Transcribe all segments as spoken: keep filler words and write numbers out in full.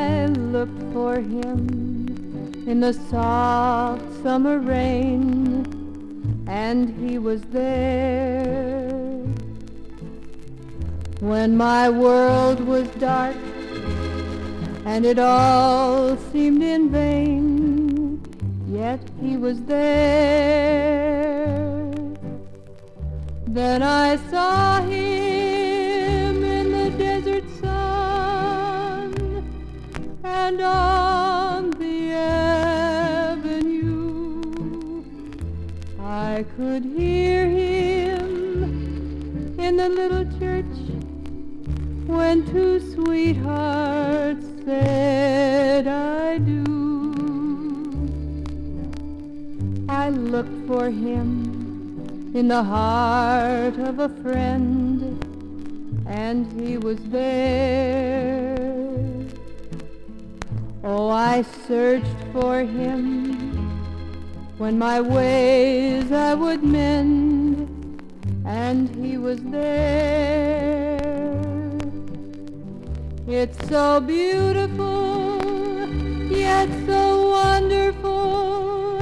I looked for him in the soft summer rain, and he was there. When my world was dark and it all seemed in vain, yet he was there. Then I saw him in the desert sun, and on the avenue I could hear him in the little church when two sweethearts said I do. I looked for him in the heart of a friend, and he was there. Oh, I searched for him when my ways I would mend, and he was there. It's so beautiful, yet so wonderful,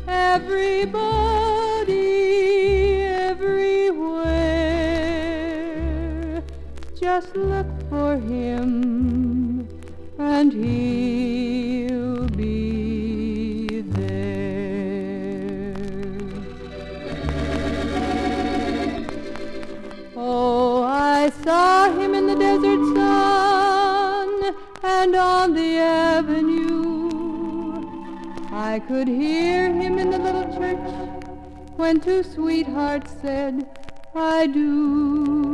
everybody, everywhere. Just look for him, and he'll be there. Oh, I saw him in the desert sun, and on the avenue I could hear him in the little church when two sweethearts said I do.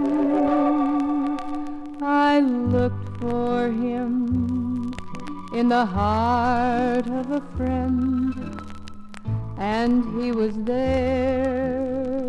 I looked for him in the heart of a friend, and he was there.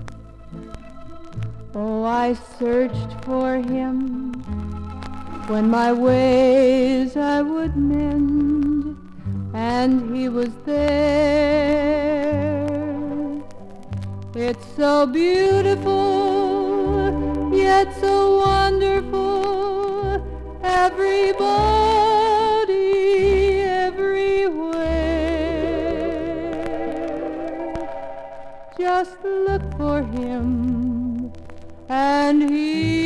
Oh, I searched for him when my ways I would mend, and he was there. It's so beautiful, yet so wonderful, everybody, everywhere. Just look for him, and he